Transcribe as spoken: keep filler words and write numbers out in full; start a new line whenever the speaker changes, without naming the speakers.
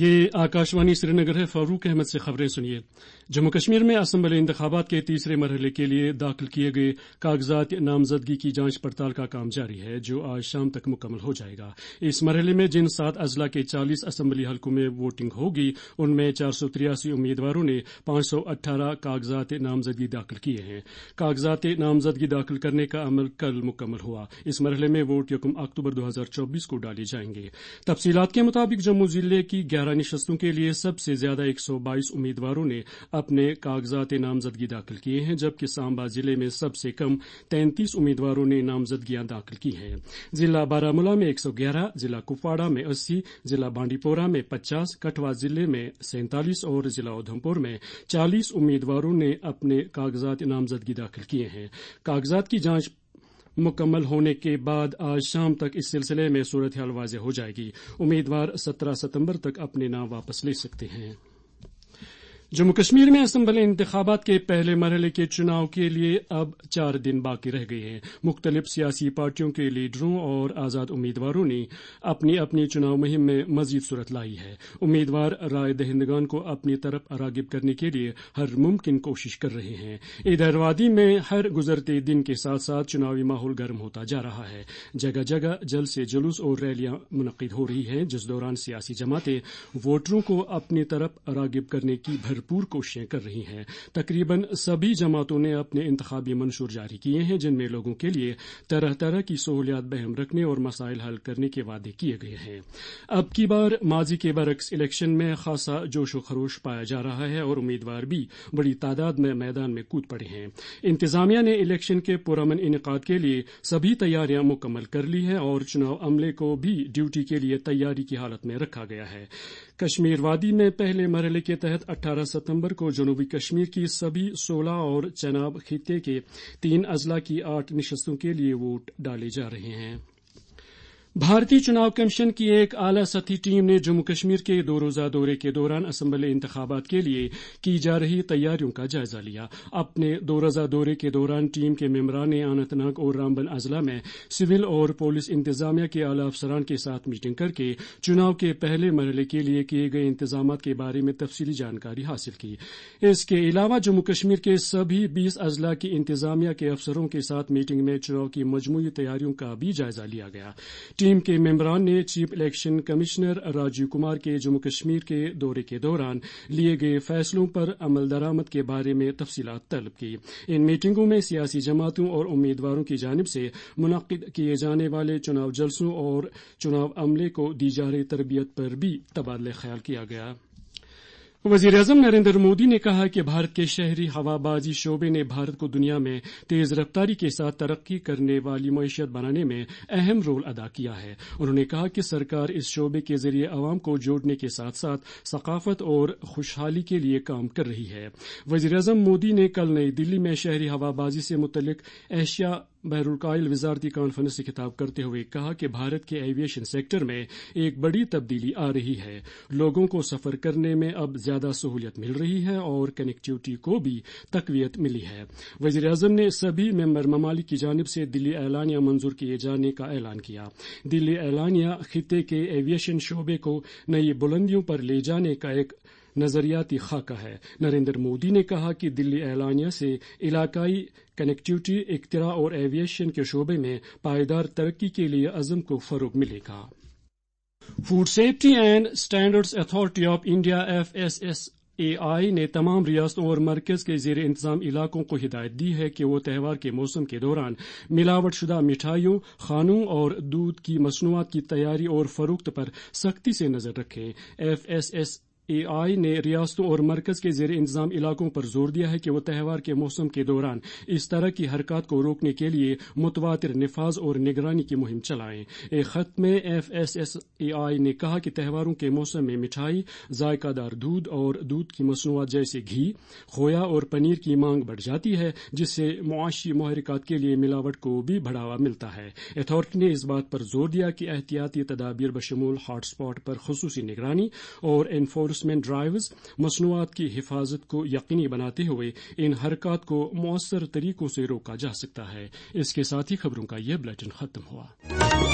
یہ آکاشوانی سری نگر ہے۔ فاروق احمد سے خبریں سنیے۔ جموں کشمیر میں اسمبلی انتخابات کے تیسرے مرحلے کے لیے داخل کیے گئے کاغذات نامزدگی کی جانچ پڑتال کا کام جاری ہے، جو آج شام تک مکمل ہو جائے گا۔ اس مرحلے میں جن سات اضلاع کے چالیس اسمبلی حلقوں میں ووٹنگ ہوگی، ان میں چار سو تریاسی امیدواروں نے پانچ سو اٹھارہ کاغذات نامزدگی داخل کیے ہیں۔ کاغذات نامزدگی داخل کرنے کا عمل کل مکمل ہوا۔ اس مرحلے میں ووٹ یکم اکتوبر دو ہزار چوبیس کو ڈالے جائیں گے۔ تفصیلات کے مطابق جموں ضلع کی گیارہ نشستوں کے لیے سب سے زیادہ ایک سو بائیس امیدواروں نے اپنے کاغذات نامزدگی داخل کیے ہیں، جبکہ سامبا ضلع میں سب سے کم تینتیس امیدواروں نے نامزدگیاں داخل کی ہیں۔ ضلع بارامولہ میں ایک سو گیارہ، ضلع کپواڑہ میں اسی، ضلع بانڈی پورہ میں پچاس، کٹھوا ضلع میں سینتالیس اور ضلع ادھمپور میں چالیس امیدواروں نے اپنے کاغذات نامزدگی داخل کیے ہیں۔ کاغذات کی جانچ مکمل ہونے کے بعد آج شام تک اس سلسلے میں صورتحال واضح ہو جائے گی۔ امیدوار سترہ ستمبر تک اپنے نام واپس لے سکتے ہیں۔ جموں کشمیر میں اسمبلی انتخابات کے پہلے مرحلے کے چناؤ کے لیے اب چار دن باقی رہ گئے ہیں۔ مختلف سیاسی پارٹیوں کے لیڈروں اور آزاد امیدواروں نے اپنی اپنی چناؤ مہم میں مزید صورت لائی ہے۔ امیدوار رائے دہندگان کو اپنی طرف راغب کرنے کے لیے ہر ممکن کوشش کر رہے ہیں۔ ادھر وادی میں ہر گزرتے دن کے ساتھ ساتھ چناوی ماحول گرم ہوتا جا رہا ہے۔ جگہ جگہ جلسے جلوس اور ریلیاں منعقد ہو رہی ہیں، جس دوران سیاسی جماعتیں ووٹروں کو اپنی طرف راغب کرنے کی بھر پور کوششیں کر رہی ہیں۔ تقریباً سبھی جماعتوں نے اپنے انتخابی منشور جاری کیے ہیں، جن میں لوگوں کے لیے طرح طرح کی سہولیات بہم رکھنے اور مسائل حل کرنے کے وعدے کیے گئے ہیں۔ اب کی بار ماضی کے برعکس الیکشن میں خاصا جوش و خروش پایا جا رہا ہے اور امیدوار بھی بڑی تعداد میں میدان میں کود پڑے ہیں۔ انتظامیہ نے الیکشن کے پرامن انعقاد کے لیے سبھی تیاریاں مکمل کر لی ہیں اور چناؤ عملے کو بھی ڈیوٹی کے لیے تیاری کی حالت میں رکھا گیا ہے۔ کشمیر وادی میں پہلے مرحلے کے تحت اٹھارہ ستمبر کو جنوبی کشمیر کی سبھی سولہ اور چناب خطے کے تین اضلاع کی آٹھ نشستوں کے لیے ووٹ ڈالے جا رہے ہیں۔ بھارتی چناؤ کمیشن کی ایک اعلیٰ سطحی ٹیم نے جموں کشمیر کے دو روزہ دورے کے دوران اسمبلی انتخابات کے لیے کی جا رہی تیاریوں کا جائزہ لیا۔ اپنے دو روزہ دورے کے دوران ٹیم کے ممبران نے اننت ناگ اور رامبن اضلاع میں سول اور پولیس انتظامیہ کے اعلیٰ افسران کے ساتھ میٹنگ کر کے چناؤ کے پہلے مرحلے کے لیے کیے گئے انتظامات کے بارے میں تفصیلی جانکاری حاصل کی۔ اس کے علاوہ جموں کشمیر کے سبھی بیس اضلاع کی انتظامیہ کے افسروں کے ساتھ میٹنگ میں چناؤ کی مجموعی تیاریوں کا بھی جائزہ لیا گیا۔ ٹیم کے ممبران نے chief election commissioner Rajiv Kumar کے جموں کشمیر کے دورے کے دوران لیے گئے فیصلوں پر عمل درآمد کے بارے میں تفصیلات طلب کی۔ ان میٹنگوں میں سیاسی جماعتوں اور امیدواروں کی جانب سے منعقد کیے جانے والے چناؤ جلسوں اور چناؤ عملے کو دی جا رہی تربیت پر بھی تبادلہ خیال کیا گیا۔ وزیر اعظم نریندر مودی نے کہا کہ بھارت کے شہری ہوا بازی شعبے نے بھارت کو دنیا میں تیز رفتاری کے ساتھ ترقی کرنے والی معیشت بنانے میں اہم رول ادا کیا ہے۔ انہوں نے کہا کہ سرکار اس شعبے کے ذریعے عوام کو جوڑنے کے ساتھ ساتھ ثقافت اور خوشحالی کے لیے کام کر رہی ہے۔ وزیر اعظم مودی نے کل نئی دلی میں شہری ہوا بازی سے متعلق ایشیا بحر الکاہل وزارتی کانفرنس سے خطاب کرتے ہوئے کہا کہ بھارت کے ایویشن سیکٹر میں ایک بڑی تبدیلی آ رہی ہے۔ لوگوں کو سفر کرنے میں اب زیادہ سہولت مل رہی ہے اور کنیکٹیوٹی کو بھی تقویت ملی ہے۔ وزیر اعظم نے سبھی ممبر ممالک کی جانب سے دلی اعلانیہ منظور کیے جانے کا اعلان کیا۔ دلی اعلانیہ خطے کے ایویشن شعبے کو نئی بلندیوں پر لے جانے کا ایک نظریاتی خاکہ ہے۔ نریندر مودی نے کہا کہ دلی اعلانیہ سے علاقائی کنیکٹیوٹی، اختراع اور ایویشن کے شعبے میں پائیدار ترقی کے لیے عزم کو فروغ ملے گا۔ Food safety and standards authority of India F S S A I نے تمام ریاستوں اور مرکز کے زیر انتظام علاقوں کو ہدایت دی ہے کہ وہ تہوار کے موسم کے دوران ملاوٹ شدہ مٹھائیوں، کھانوں اور دودھ کی مصنوعات کی تیاری اور فروخت پر سختی سے نظر رکھیں۔ F S S A I نے ریاستوں اور مرکز کے زیر انتظام علاقوں پر زور دیا ہے کہ وہ تہوار کے موسم کے دوران اس طرح کی حرکات کو روکنے کے لیے متواتر نفاذ اور نگرانی کی مہم چلائیں۔ ایک خط میں F S S A I نے کہا کہ تہواروں کے موسم میں مٹھائی، ذائقہ دار دودھ اور دودھ کی مصنوعات جیسے گھی، کھویا اور پنیر کی مانگ بڑھ جاتی ہے، جس سے معاشی محرکات کے لیے ملاوٹ کو بھی بڑھاوا ملتا ہے۔ اتھارٹی نے اس بات پر زور دیا کہ احتیاطی تدابیر بشمول ہاٹ اسپاٹ پر خصوصی نگرانی اور انفورسمنٹ ڈرائیوز مصنوعات کی حفاظت کو یقینی بناتے ہوئے ان حرکات کو مؤثر طریقوں سے روکا جا سکتا ہے۔ اس کے ساتھ ہی خبروں کا یہ بلیٹن ختم ہوا۔